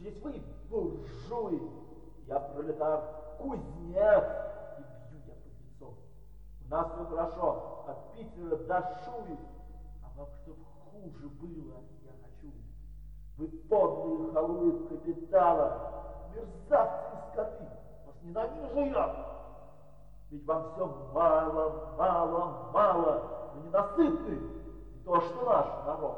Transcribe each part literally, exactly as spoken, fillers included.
Здесь вы буржуи, я пролетар, кузнец, и бью я под лицом. У нас все хорошо, от Питера до Шуи, а вам чтоб хуже было, я хочу. Вы подлые халуи капитала, мерзавцы и скоты, вас ненавижу я. Ведь вам все мало, мало, мало, вы ненасытны, не то что наш народ.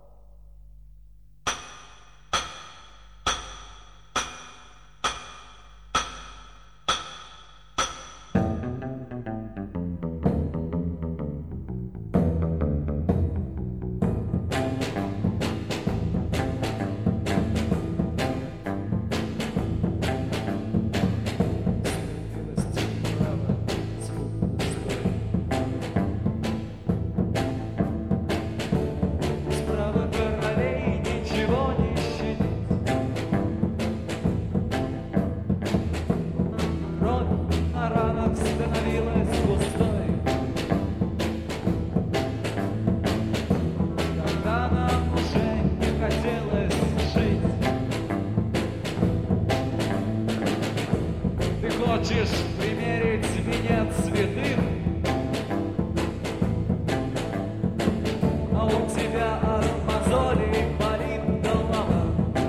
Хочешь примерить меня цветы, а у тебя от мозолей болит голова.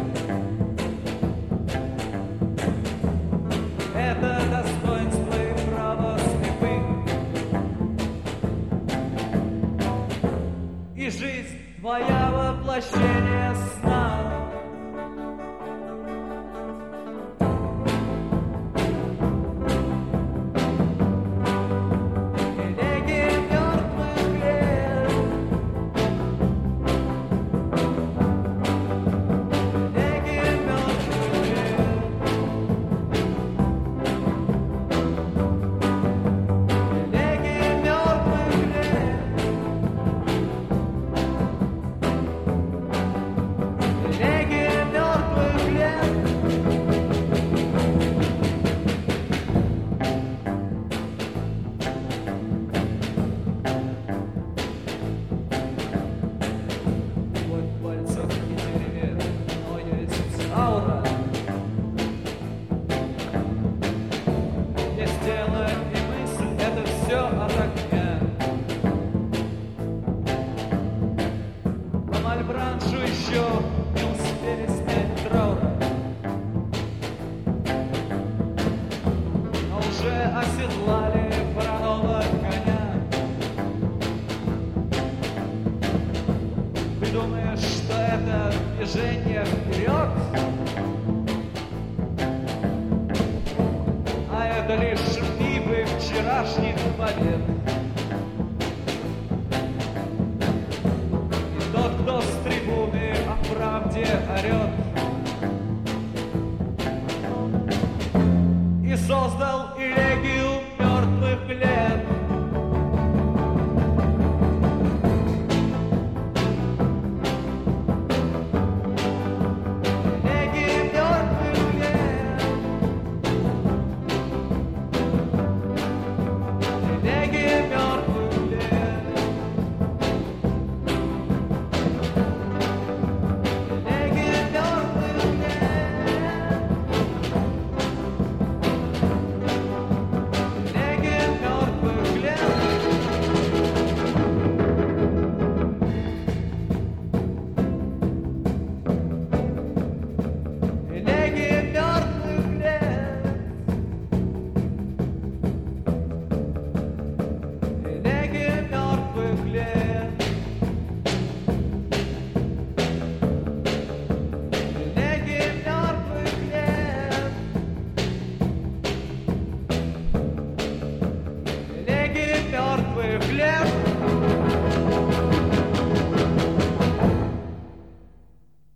Это достоинство и право слепых, и жизнь твоя воплощение сна. Браншу еще не успели снять траур, но уже оседлали вороного коня. Ты думаешь, что это движение вперед, а это лишь мифы вчерашних побед. Кто с трибуны о правде орет,